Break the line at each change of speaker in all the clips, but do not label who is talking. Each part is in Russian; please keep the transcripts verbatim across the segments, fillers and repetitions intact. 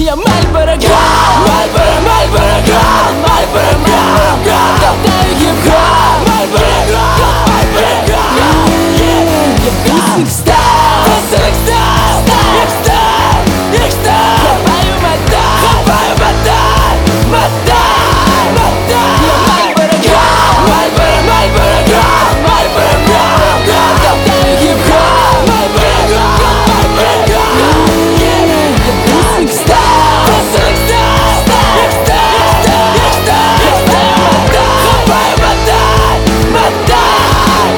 Я Мальборо Град, Мальборо, Мальборо Град, Мальборо Град, толкаю хип-хоп, Мальборо Град, Мальборо Град. Я быстрых стал, быстрых стал, их стал, их стал. Хапаю мотай, хапаю мотай, мотай, мотай. Я Мальборо Град, Мальборо, Мальборо Град, Мальборо Град, толкаю хип-хоп, Мальборо Град, Мальборо Град. Я быстрых стал, быстрых стал, их стал, их стал. Хапаю мотай, хапаю мотай,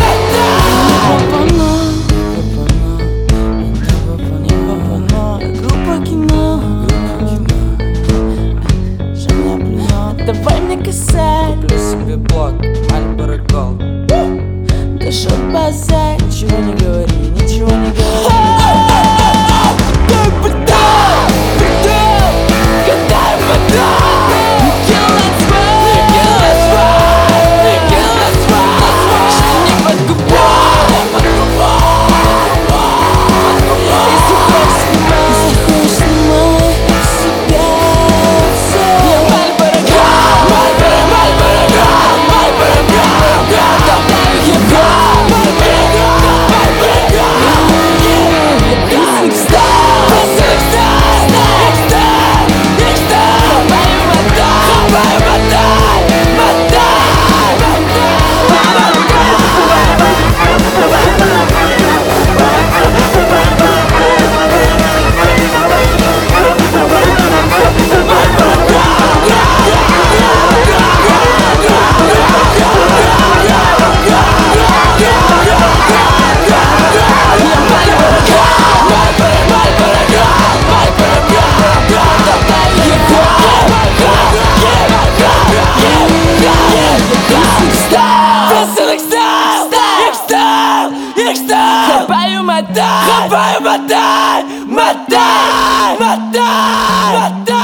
мотай. Группа кино, давай мне касать.
Купи себе блок, Мальборо Голд.
Да шо базарь, ничего не говори, ничего не говори. Ты придал, придал, гадаю вода. You can't swim, you can't swim, you can't swim. Что не подкупай, если хочешь снимай, если хочешь снимай себя все. Я Мальборо Град, Мальборо, Мальборо Град, Мальборо Град, толкаю хип-хоп, Мальборо Град, Мальборо Град. Я быстрых стал, быстрых стал, их стал, их стал. Хапаю мотай, хапаю мотай, мотай, хапаю мотай, хапаю мотай, мотай, мотай, мотай.